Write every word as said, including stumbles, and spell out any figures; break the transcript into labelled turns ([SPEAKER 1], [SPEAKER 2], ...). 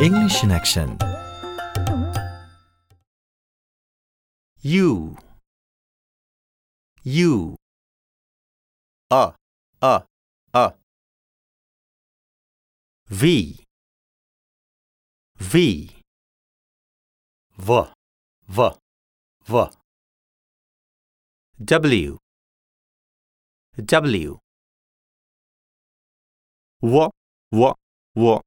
[SPEAKER 1] English in action.
[SPEAKER 2] You, you, a, a, a. V, V, v, v, v. W, W, w, w, w.